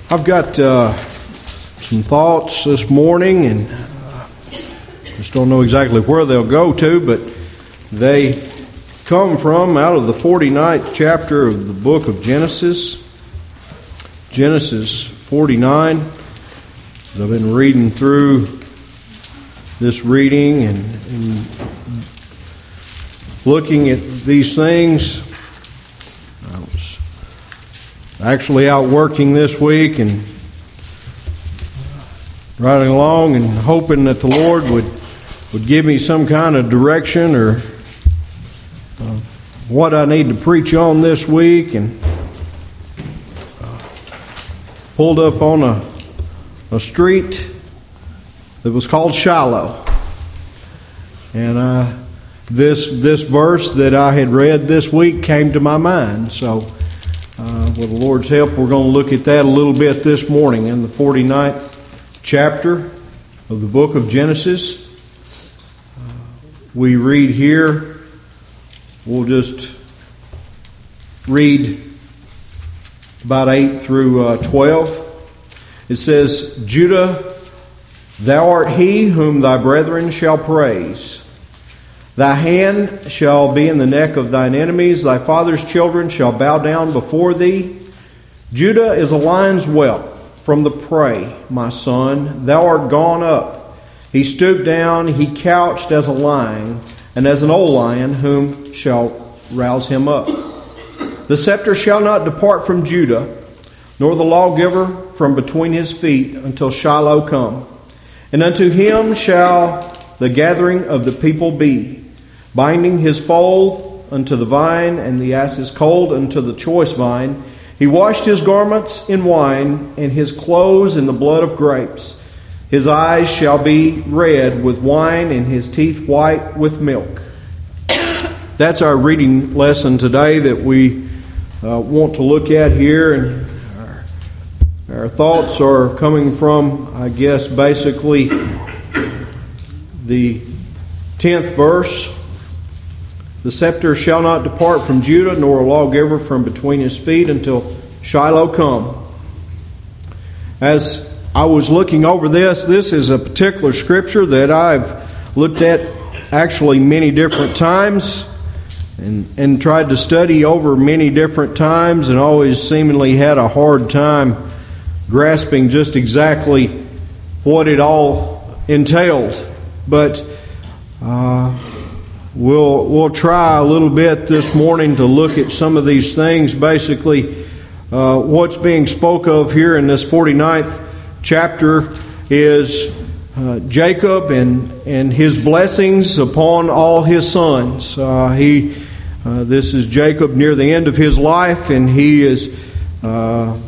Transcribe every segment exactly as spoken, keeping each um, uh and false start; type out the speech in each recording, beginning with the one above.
I've got uh, some thoughts this morning, and uh, just don't know exactly where they'll go to, but they come from out of the forty-ninth chapter of the book of Genesis. Genesis forty-nine. I've been reading through this reading and, and looking at these things. I was actually out working this week and riding along and hoping that the Lord would would give me some kind of direction or uh, what I need to preach on this week, and uh, pulled up on a a street that was called Shiloh, and uh, this this verse that I had read this week came to my mind. So uh, with the Lord's help, we're going to look at that a little bit this morning in the forty-ninth chapter of the book of Genesis. Uh, we read here, we'll just read about eight through uh, twelve. It says, Judah, thou art he whom thy brethren shall praise. Thy hand shall be in the neck of thine enemies. Thy father's children shall bow down before thee. Judah is a lion's whelp from the prey, my son. Thou art gone up. He stooped down, he couched as a lion, and as an old lion, whom shall rouse him up? The scepter shall not depart from Judah, nor the lawgiver from between his feet, until Shiloh come. And unto him shall the gathering of the people be, binding his foal unto the vine, and the ass's colt unto the choice vine. He washed his garments in wine, and his clothes in the blood of grapes. His eyes shall be red with wine, and his teeth white with milk. That's our reading lesson today that we uh, want to look at here. And our, our thoughts are coming from, I guess, basically the tenth verse. The scepter shall not depart from Judah, nor a lawgiver from between his feet, until Shiloh come. As I was looking over this, this is a particular scripture that I've looked at actually many different times and, and tried to study over many different times, and always seemingly had a hard time grasping just exactly what it all entailed. But uh, we'll we'll try a little bit this morning to look at some of these things. Basically, uh, what's being spoke of here in this forty-ninth chapter is uh, Jacob and and his blessings upon all his sons. Uh, he uh, this is Jacob near the end of his life, and he is uh,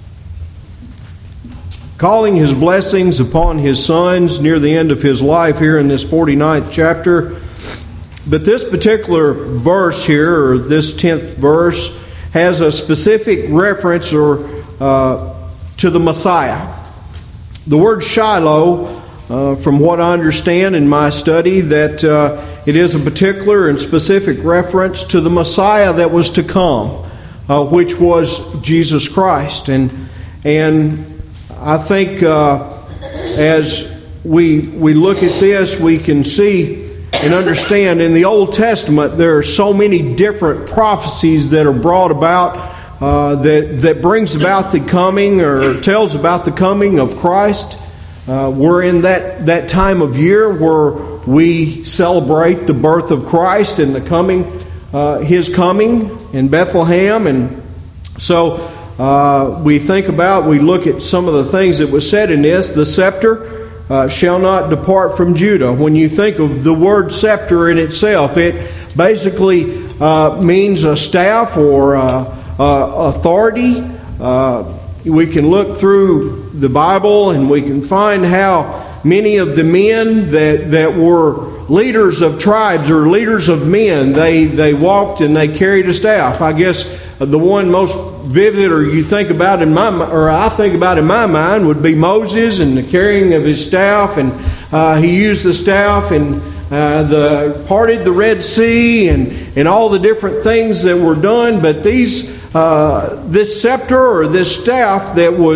calling his blessings upon his sons near the end of his life here in this forty-ninth chapter. But this particular verse here, or this tenth verse, has a specific reference or uh, to the Messiah. The word Shiloh, uh, from what I understand in my study, that uh, it is a particular and specific reference to the Messiah that was to come, uh, which was Jesus Christ. And and I think uh, as we we look at this, we can see and understand in the Old Testament there are so many different prophecies that are brought about uh, that that brings about the coming or tells about the coming of Christ. Uh, we're in that, that time of year where we celebrate the birth of Christ and the coming, uh, His coming in Bethlehem. And so uh, we think about, we look at some of the things that was said in this. The scepter Uh, shall not depart from Judah. When you think of the word scepter in itself, it basically uh, means a staff or uh, uh, authority. Uh, we can look through the Bible and we can find how many of the men that, that were leaders of tribes or leaders of men, they, they walked and they carried a staff. I guess the one most vivid, or you think about in my, or I think about in my mind, would be Moses and the carrying of his staff, and uh, he used the staff and uh, the parted the Red Sea, and and all the different things that were done. But these uh, this scepter or this staff that was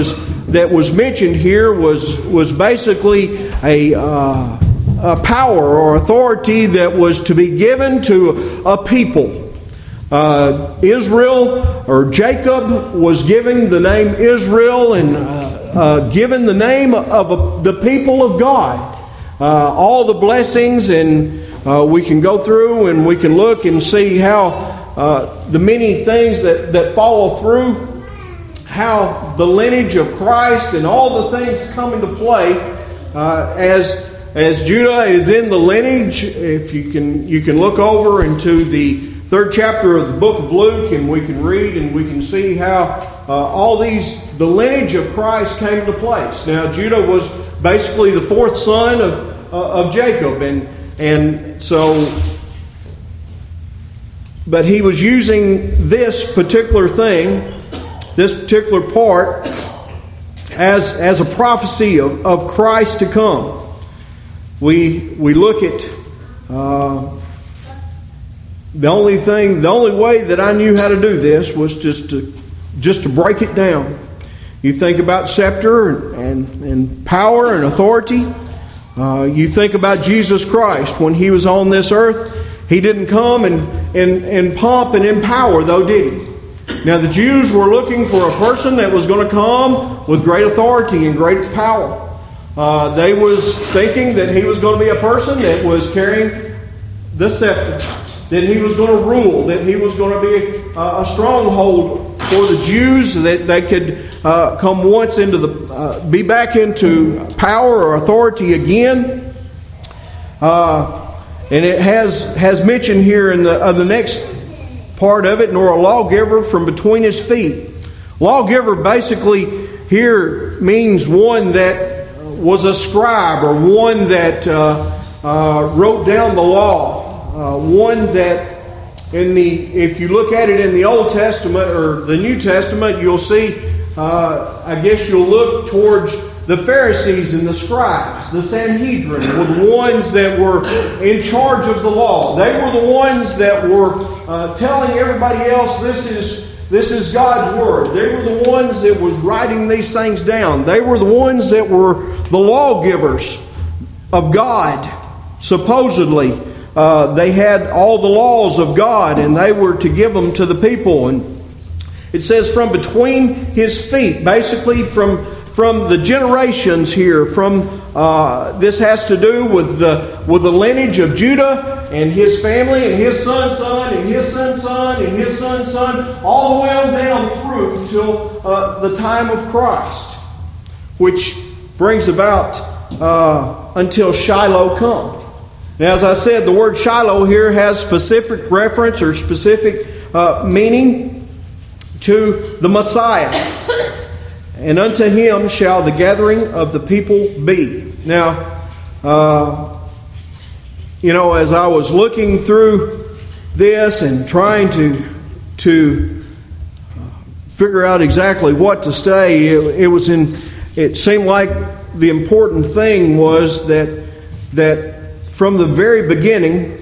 that was mentioned here was was basically a, uh, a power or authority that was to be given to a people. Uh, Israel or Jacob was given the name Israel and uh, uh, given the name of a, the people of God. Uh, all the blessings, and uh, we can go through and we can look and see how uh, the many things that, that follow through, how the lineage of Christ and all the things come into play uh, as as Judah is in the lineage. If you can you can look over into the third chapter of the book of Luke, and we can read and we can see how uh, all these the lineage of Christ came into place. Now Judah was basically the fourth son of uh, of Jacob, and and so, but he was using this particular thing, this particular part, as as a prophecy of, of Christ to come. We we look at uh, the only thing, the only way that I knew how to do this was just to just to break it down. You think about scepter and, and power and authority. Uh, you think about Jesus Christ when He was on this earth. He didn't come in, in, in pomp and in power, though, did He? Now, the Jews were looking for a person that was going to come with great authority and great power. Uh, they was thinking that He was going to be a person that was carrying the scepter, that He was going to rule, that He was going to be a, a stronghold for the Jews, that they could uh, come once into the, uh, be back into power or authority again. Uh, and it has has mentioned here in the, uh, the next part of it, nor a lawgiver from between his feet. Lawgiver basically here means one that was a scribe, or one that uh, uh, wrote down the law, uh, one that in the if you look at it in the Old Testament or the New Testament, you'll see. Uh, I guess you'll look towards the Pharisees and the scribes, the Sanhedrin, were the ones that were in charge of the law. They were the ones that were uh, telling everybody else this is this is God's word. They were the ones that was writing these things down. They were the ones that were the lawgivers of God. Supposedly, uh, they had all the laws of God, and they were to give them to the people. And it says from between his feet, basically from from the generations here. From uh, this has to do with the with the lineage of Judah and his family and his son's son and his son's son and his son's son, all the way on down through till uh, the time of Christ, which brings about uh, until Shiloh come. Now, as I said, the word Shiloh here has specific reference or specific uh, meaning to the Messiah. And unto him shall the gathering of the people be. Now, uh, you know, as I was looking through this and trying to to figure out exactly what to say, it, it was in. It seemed like the important thing was that that from the very beginning,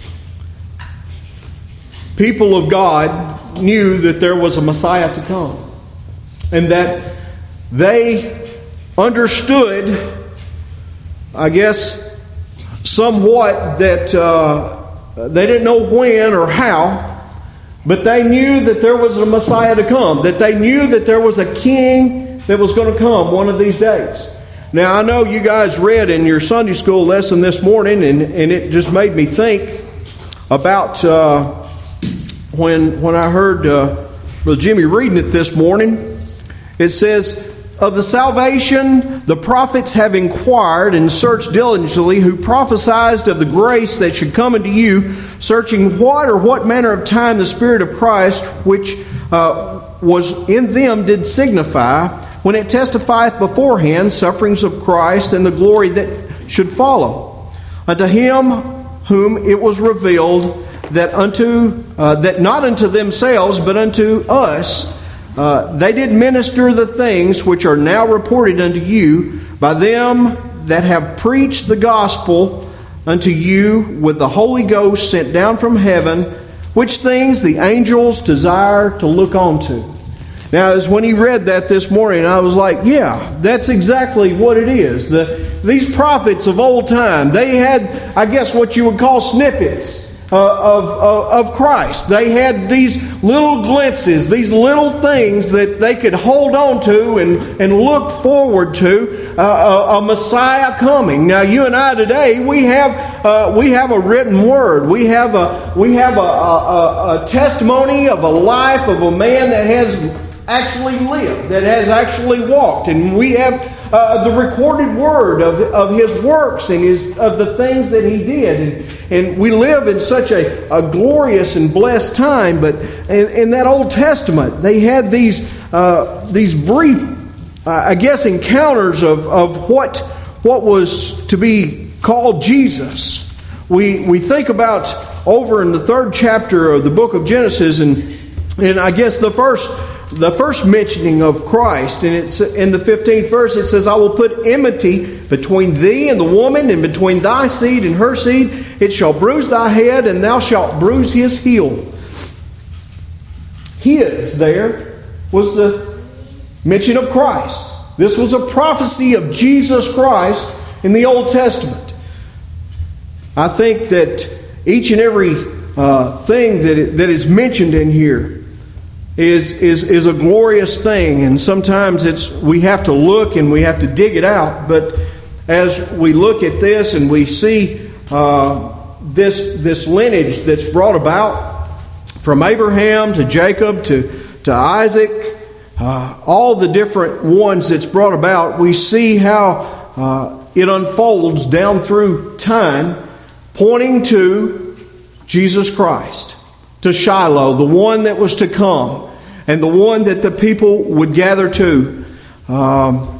people of God knew that there was a Messiah to come, and that they understood, I guess, somewhat that uh, they didn't know when or how, but they knew that there was a Messiah to come, that they knew that there was a king that was going to come one of these days. Now, I know you guys read in your Sunday school lesson this morning, and, and it just made me think about uh, when when I heard uh, Brother Jimmy reading it this morning. It says, of the salvation the prophets have inquired and searched diligently, who prophesied of the grace that should come unto you, searching what or what manner of time the Spirit of Christ, which uh, was in them, did signify, when it testifieth beforehand sufferings of Christ and the glory that should follow. Unto him whom it was revealed that unto uh, that not unto themselves but unto us uh, they did minister the things which are now reported unto you by them that have preached the gospel unto you with the Holy Ghost sent down from heaven, which things the angels desire to look on to. Now, as when he read that this morning, I was like, yeah, that's exactly what it is. The, these prophets of old time, they had, I guess, what you would call snippets uh, of, of, of Christ. They had these little glimpses, these little things that they could hold on to and, and look forward to uh, a, a Messiah coming. Now, you and I today, we have uh, we have a written word. We have a we have a, a, a testimony of a life of a man that has actually lived, that has actually walked, and we have uh, the recorded word of, of his works and his of the things that he did, and, and we live in such a, a glorious and blessed time. But in, in that Old Testament, they had these uh, these brief, uh, I guess, encounters of of what what was to be called Jesus. We we think about over in the third chapter of the book of Genesis, and and I guess the first. The first mentioning of Christ, and it's in the fifteenth verse, it says, I will put enmity between thee and the woman, and between thy seed and her seed. It shall bruise thy head, and thou shalt bruise his heel. His there was the mention of Christ. This was a prophecy of Jesus Christ in the Old Testament. I think that each and every uh, thing that, it, that is mentioned in here Is, is is a glorious thing, and sometimes it's we have to look and we have to dig it out. But as we look at this and we see uh, this this lineage that's brought about from Abraham to Jacob to to Isaac, uh, all the different ones that's brought about, we see how uh, it unfolds down through time, pointing to Jesus Christ, to Shiloh, the one that was to come, and the one that the people would gather to. Um,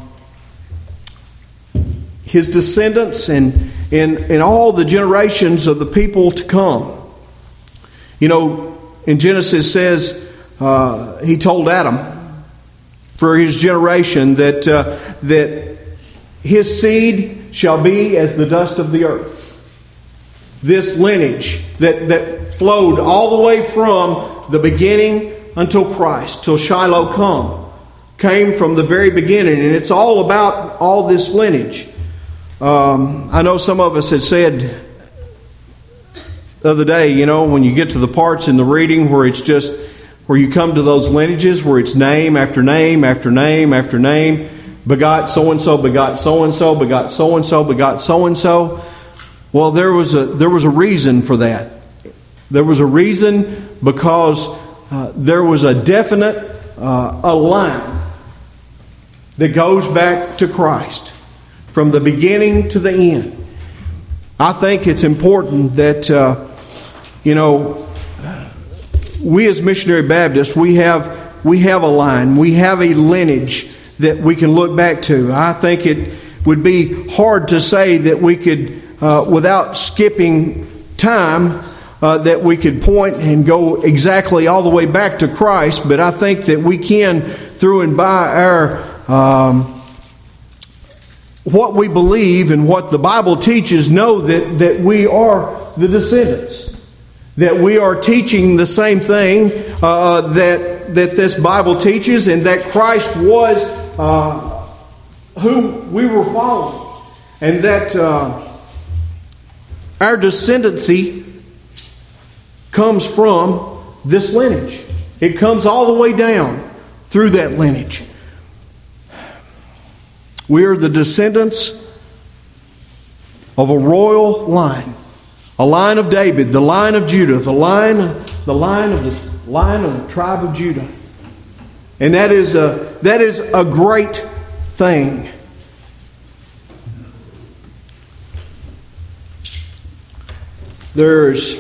his descendants and, and, and all the generations of the people to come. You know, in Genesis says, uh, he told Adam for his generation that, uh, that his seed shall be as the dust of the earth. This lineage that, that flowed all the way from the beginning until Christ, till Shiloh come, came from the very beginning. And it's all about all this lineage. Um, I know some of us had said the other day, you know, when you get to the parts in the reading where it's just, where you come to those lineages, where it's name after name after name after name, begot so-and-so, begot so-and-so, begot so-and-so, begot so-and-so. Well, there was a there was a reason for that. There was a reason because uh, there was a definite uh, a line that goes back to Christ from the beginning to the end. I think it's important that uh, you know we as Missionary Baptists we have we have a line, we have a lineage that we can look back to. I think it would be hard to say that we could. Uh, without skipping time, uh, that we could point and go exactly all the way back to Christ. But I think that we can, through and by our um, what we believe and what the Bible teaches, know that, that we are the descendants. That we are teaching the same thing uh, that, that this Bible teaches, and that Christ was uh, who we were following. And that... Uh, Our descendancy comes from this lineage. It comes all the way down through that lineage. We are the descendants of a royal line, a line of David, the line of Judah, the line, the line of the line of the tribe of Judah, and that is a that is a great thing. There's,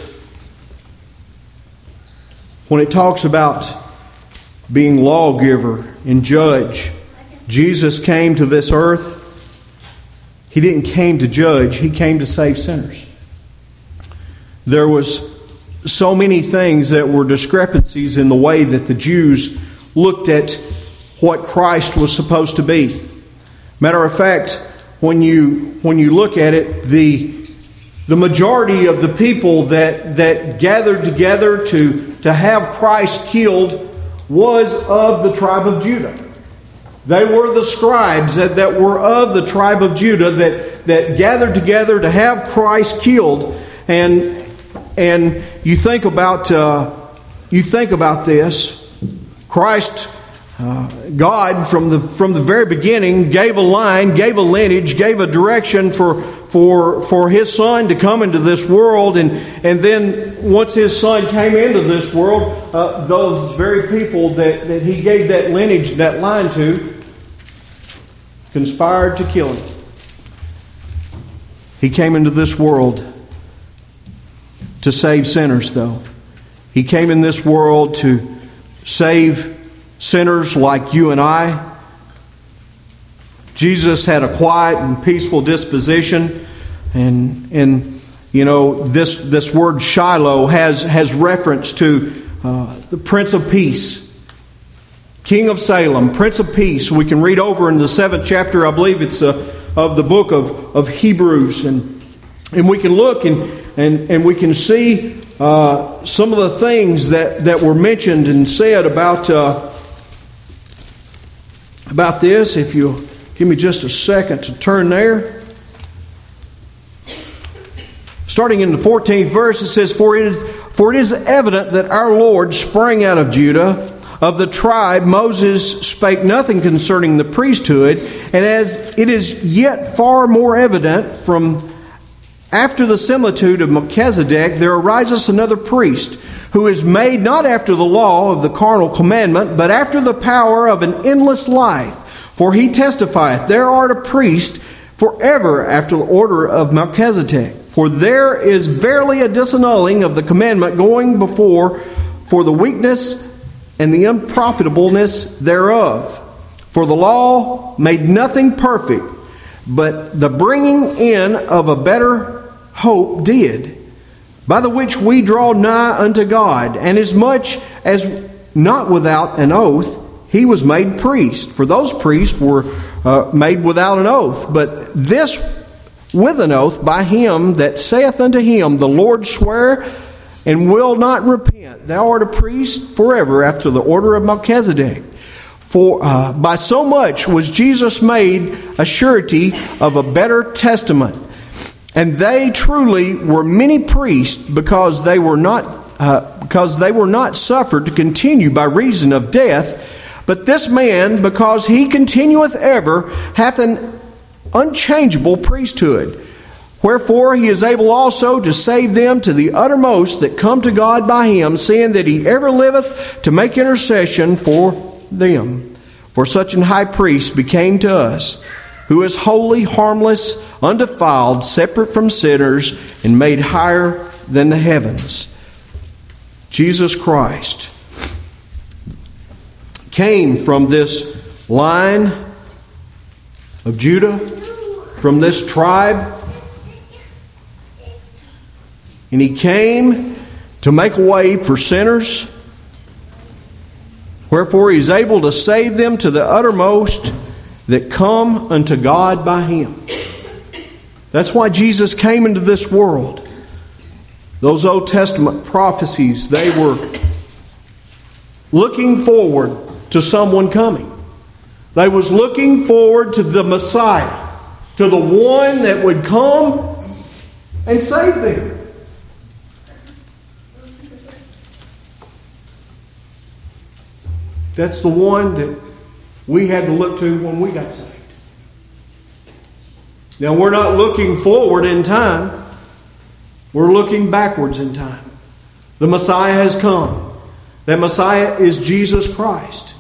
when it talks about being lawgiver and judge, Jesus came to this earth. He didn't came to judge, He came to save sinners. There was so many things that were discrepancies in the way that the Jews looked at what Christ was supposed to be. Matter of fact, when you when you look at it, the The majority of the people that, that gathered together to, to have Christ killed was of the tribe of Judah. They were the scribes that, that were of the tribe of Judah that, that gathered together to have Christ killed. And and you think about uh, you think about this. Christ, uh, God from the from the very beginning gave a line, gave a lineage, gave a direction for for for His Son to come into this world, and and then once His Son came into this world, uh, those very people that, that He gave that lineage, that line to, conspired to kill Him. He came into this world to save sinners, though. He came in this world to save sinners like you and I. Jesus had a quiet and peaceful disposition, and and you know this this word Shiloh has has reference to uh, the Prince of Peace, King of Salem, Prince of Peace. We can read over in the seventh chapter, I believe it's uh, of the book of, of Hebrews, and and we can look and and and we can see uh, some of the things that, that were mentioned and said about uh, about this. If you give me just a second to turn there. Starting in the fourteenth verse, it says, For it is, for it is evident that our Lord sprang out of Judah, of the tribe Moses spake nothing concerning the priesthood, and as it is yet far more evident from after the similitude of Melchizedek, there arises another priest, who is made not after the law of the carnal commandment, but after the power of an endless life. For he testifieth, There art a priest forever after the order of Melchizedek. For there is verily a disannulling of the commandment going before for the weakness and the unprofitableness thereof. For the law made nothing perfect, but the bringing in of a better hope did, by the which we draw nigh unto God, and as much as not without an oath, he was made priest. For those priests were uh, made without an oath, but this with an oath by him that saith unto him, The Lord sware and will not repent. Thou art a priest forever after the order of Melchizedek. For uh, by so much was Jesus made a surety of a better testament. And they truly were many priests, because they were not uh, because they were not suffered to continue by reason of death. But this man, because he continueth ever, hath an unchangeable priesthood. Wherefore he is able also to save them to the uttermost that come to God by him, seeing that he ever liveth to make intercession for them. For such an high priest became to us, who is holy, harmless, undefiled, separate from sinners, and made higher than the heavens. Jesus Christ came from this line of Judah, from this tribe, and he came to make a way for sinners. Wherefore he is able to save them to the uttermost that come unto God by him. That's why Jesus came into this world. Those Old Testament prophecies, they were looking forward to someone coming. They was looking forward to the Messiah, to the one that would come and save them. That's the one that we had to look to when we got saved. Now, we're not looking forward in time. We're looking backwards in time. The Messiah has come. That Messiah is Jesus Christ.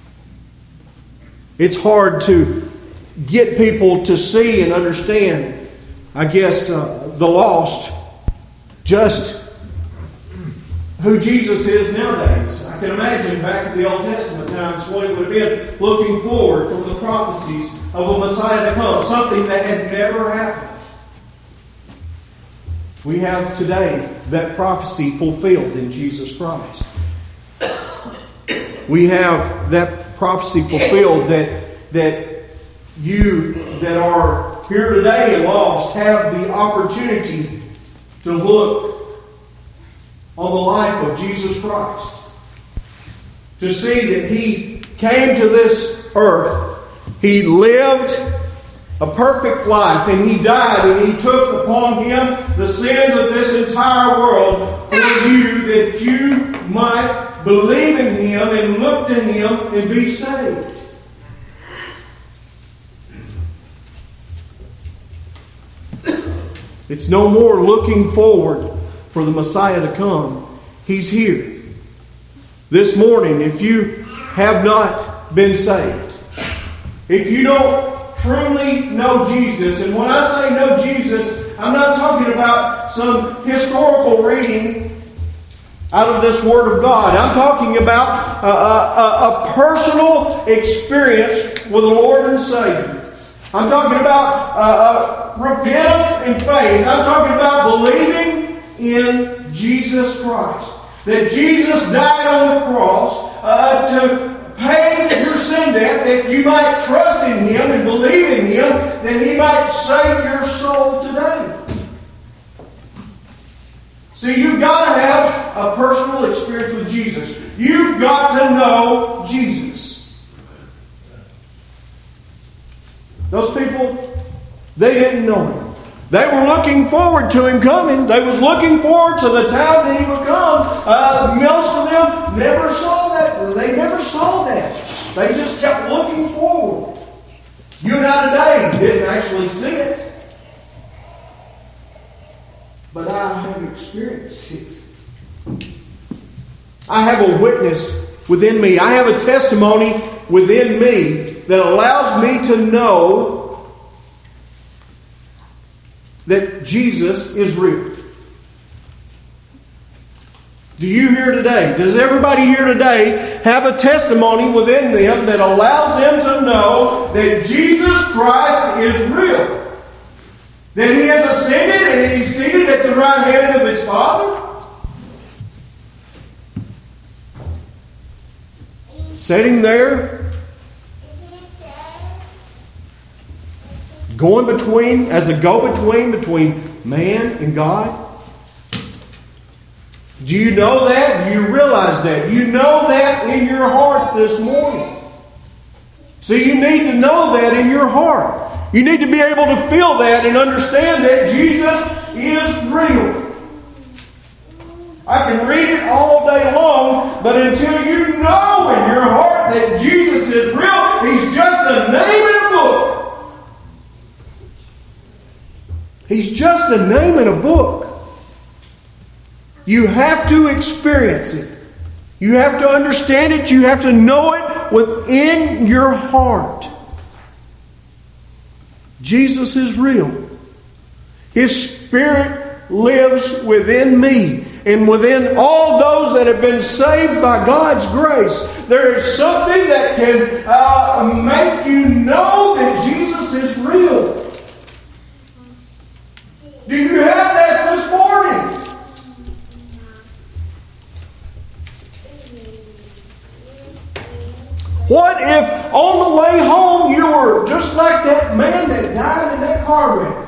It's hard to get people to see and understand, I guess, uh, the lost, just who Jesus is nowadays. I can imagine back in the Old Testament times what it would have been, looking forward from the prophecies of a Messiah to come, something that had never happened. We have today that prophecy fulfilled in Jesus Christ. We have that prophecy fulfilled that, that you that are here today and lost have the opportunity to look on the life of Jesus Christ. to see that He came to this earth. He lived a perfect life, and He died, and He took upon Him the sins of this entire world for you, that you might believe in Him and look to Him and be saved. It's no more looking forward for the Messiah to come. He's here. This morning, if you have not been saved, if you don't truly know Jesus, and when I say know Jesus, I'm not talking about some historical reading out of this Word of God. I'm talking about a, a, a personal experience with the Lord and Savior. I'm talking about uh, uh, repentance and faith. I'm talking about believing in Jesus Christ. That Jesus died on the cross uh, to pay your sin debt, that you might trust in Him and believe in Him, that He might save your soul today. See, you've got to have a personal experience with Jesus. You've got to know Jesus. Those people, they didn't know Him. They were looking forward to Him coming. They was looking forward to the time that He would come. Uh, most of them never saw that. They never saw that. They just kept looking forward. You and I today didn't actually see it. But I have experienced it. I have a witness within me. I have a testimony within me that allows me to know that Jesus is real. Do you here today? Does everybody here today have a testimony within them that allows them to know that Jesus Christ is real? That He has ascended and He's seated at the right hand of His Father? Sitting there, going between, as a go-between between man and God. Do you know that? Do you realize that? You know that in your heart this morning. See, you need to know that in your heart. You need to be able to feel that and understand that Jesus is real. I can read it all day long, but until you know in your heart that Jesus is real, He's just a name in a book. He's just a name in a book. You have to experience it. You have to understand it. You have to know it within your heart. Jesus is real. His Spirit lives within me and within all those that have been saved by God's grace. There is something that can uh, make you know that Jesus is real. Do you have that this morning? What if on the way home you were just like that man that died in that car wreck?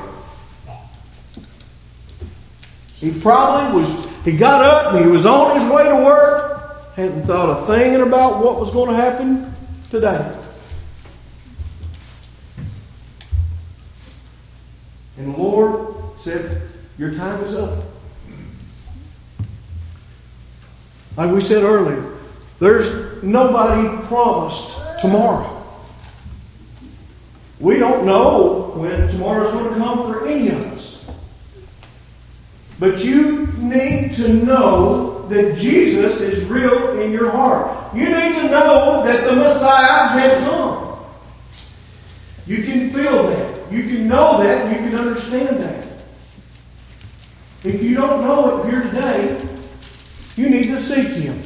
He probably was, he got up and he was on his way to work, hadn't thought a thing about what was going to happen today. And the Lord said, your time is up. Like we said earlier, there's nobody promised tomorrow. We don't know when tomorrow's going to come for any of us. But you need to know that Jesus is real in your heart. You need to know that the Messiah has come. You can feel that. You can know that. You can understand that. If you don't know it here today, you need to seek Him.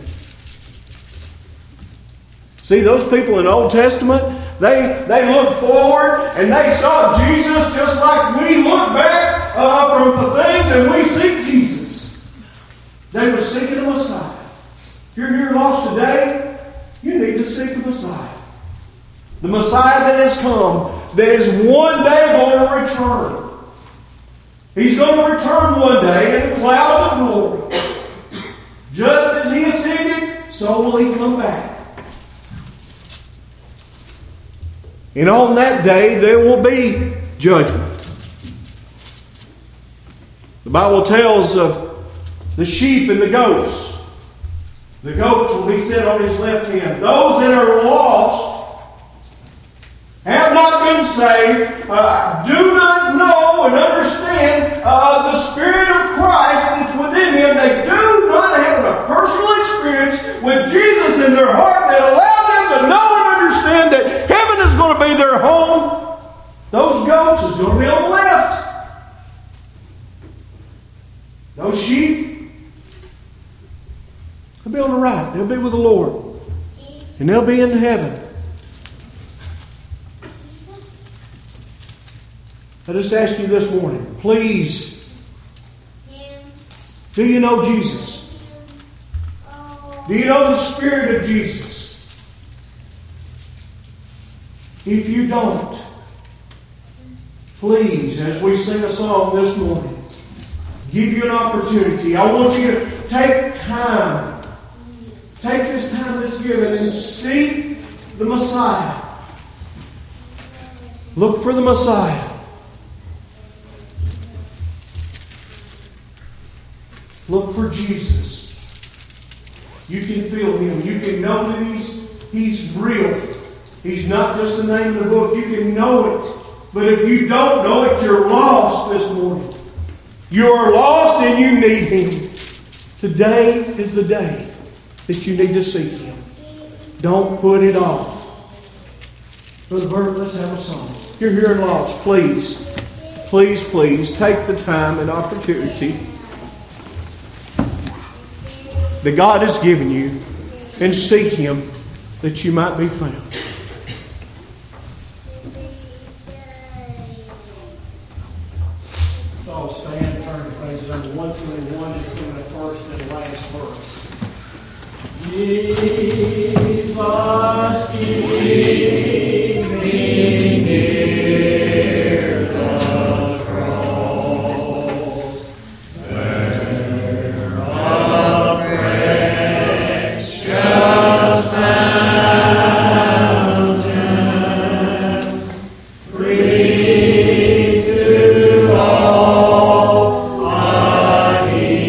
See, those people in the Old Testament, they, they looked forward and they saw Jesus just like we look back uh, from the things and we seek Jesus. They were seeking a Messiah. If you're here lost today, you need to seek the Messiah. The Messiah that has come, that is one day going to return. He's going to return one day in clouds of glory. Just as He ascended, so will He come back. And on that day there will be judgment. The Bible tells of the sheep and the goats. The goats will be set on his left hand. Those that are lost, have not been saved, uh, do not know and understand uh, the Spirit of Christ that's within them. They do not have a personal experience with Jesus in their heart that allows them to know and understand that heaven is going to be their home. Those goats is going to be on the left. Those sheep, they'll be on the right. They'll be with the Lord. And they'll be in heaven. I just ask you this morning, please, do you know Jesus? Do you know the Spirit of Jesus? If you don't, please, as we sing a song this morning, give you an opportunity. I want you to take time. Take this time that's given and seek the Messiah. Look for the Messiah. Look for Jesus. You can feel Him. You can know that He's, he's real. He's not just the name of the book. You can know it. But if you don't know it, you're lost this morning. You are lost and you need Him. Today is the day that you need to seek Him. Don't put it off. Brother Bert, let's have a song. If you're here and lost, please, please, please take the time and opportunity that God has given you and seek Him that you might be found. Let's all stand and turn to page number one twenty-one and sing the first and last verse. Jesus, keep me near the cross, where a precious fountain, free to all, a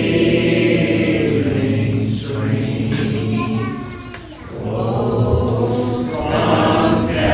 healing stream, flows from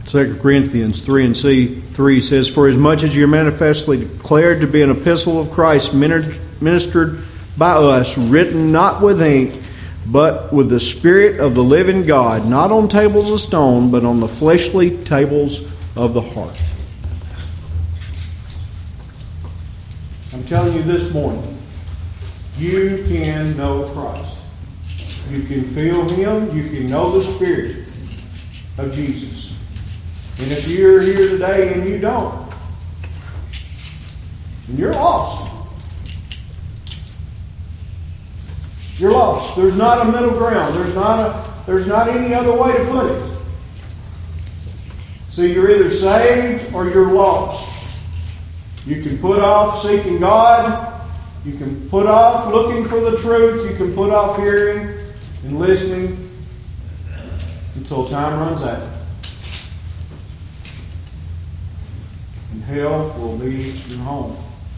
Second Corinthians three and three says, "For as much as you are manifestly declared to be an epistle of Christ, ministered by us, written not with ink, but with the Spirit of the living God, not on tables of stone, but on the fleshly tables of the heart." I'm telling you this morning, you can know Christ. You can feel Him. You can know the Spirit of Jesus. And if you're here today and you don't, then you're lost. You're lost. There's not a middle ground. There's not a, there's not any other way to put it. So you're either saved or you're lost. You can put off seeking God. You can put off looking for the truth. You can put off hearing and listening until time runs out. And hell will be your home.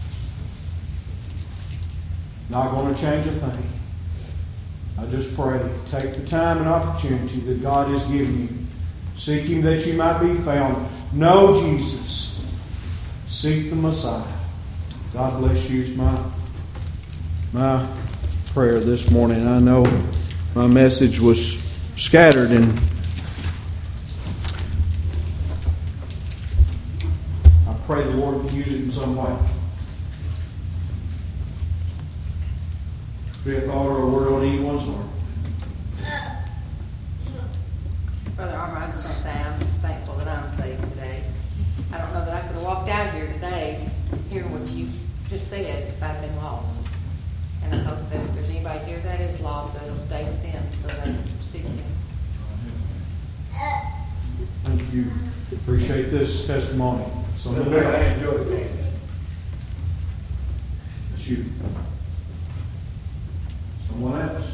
Not going to change a thing. I just pray, take the time and opportunity that God has given you. Seek Him that you might be found. Know Jesus. Seek the Messiah. God bless you. It's my, my prayer this morning. I know my message was scattered, and I pray the Lord can use it in some way. Be a thought or a word on anyone's heart. Brother Armour, I just want to say I'm thankful that I'm saved today. I don't know that I could have walked out here today hearing what you just said if I'd been lost. And I hope that if there's anybody here that is lost, that it'll stay with them so they can receive Him. Thank you. Appreciate this testimony. Someone I else. enjoy it. It's you. Someone else.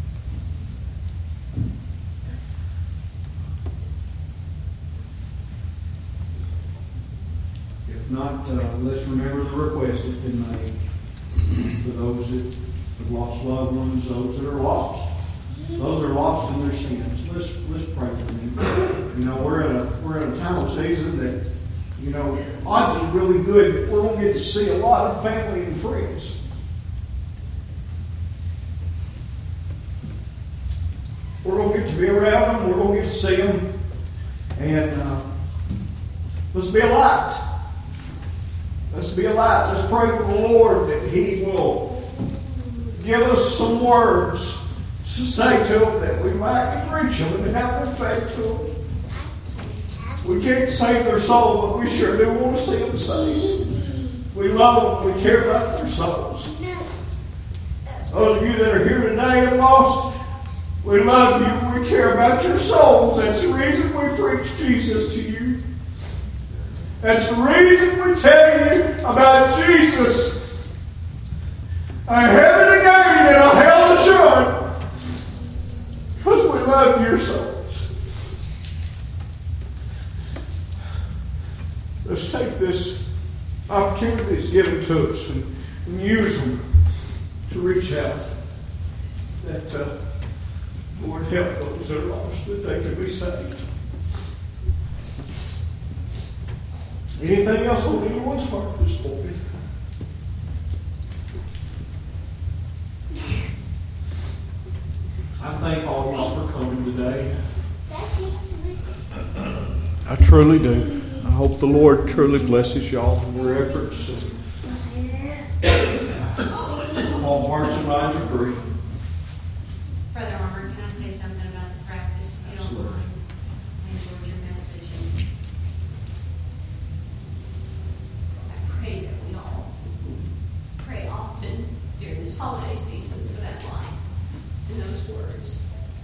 If not, uh, let's remember the request that's been made for those that have lost loved ones, those that are lost. Those that are lost in their sins. Let's let's pray for them. You know, we're in a we're in a time of season that, you know, odds is really good. We're going to get to see a lot of family and friends. We're going to get to be around them. We're going to get to see them. And uh, let's be a light. Let's be a light. Let's pray for the Lord that He will give us some words to say to them that we might reach them and have effect to them. We can't save their soul, but we sure do want to see them saved. We love them. We care about their souls. Those of you that are here today and lost, we love you. We care about your souls. That's the reason we preach Jesus to you. That's the reason we tell you about Jesus. A heaven to gain and a hell to shun. Because we love your souls. Let's take this opportunity that's given to us and, and use them to reach out. That uh, Lord, help those that are lost, that they can be saved. Anything else on anyone's heart this morning? I thank all of y'all for coming today. I truly do. I hope the Lord truly blesses y'all in your efforts. All hearts and minds are free. Brother Armour, can I say something about the practice, if you don't Absolutely. mind? I enjoyed your message. I pray that we all pray often during this holiday season for that line and those words.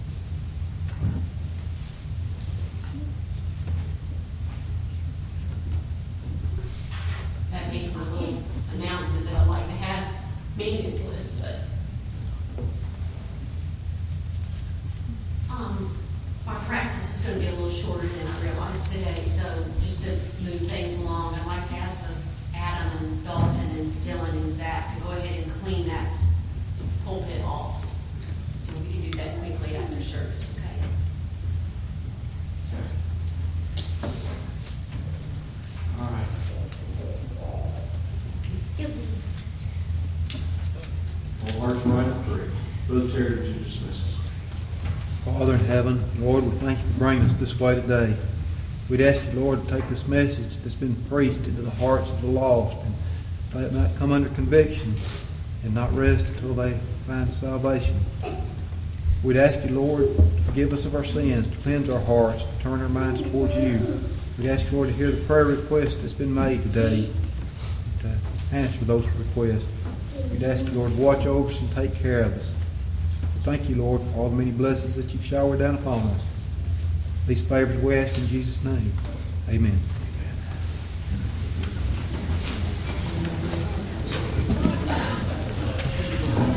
That being my little announcement that I'd like to have meetings list, but Um, our practice is going to be a little shorter than I realized today, so just to move things along, I'd like to ask us, Adam and Dalton and Dylan and Zach, to go ahead and clean that pulpit off. So we can do that quickly after service, okay? Brother Terry, would you dismiss us? Father in heaven, Lord, we thank you for bringing us this way today. We'd ask you, Lord, to take this message that's been preached into the hearts of the lost and let it not come under conviction and not rest until they find salvation. We'd ask you, Lord, to forgive us of our sins, to cleanse our hearts, to turn our minds towards you. We'd ask you, Lord, to hear the prayer request that's been made today, to answer those requests. We'd ask you, Lord, to watch over us and take care of us. Thank you, Lord, for all the many blessings that you've showered down upon us. These favors we ask in Jesus' name. Amen.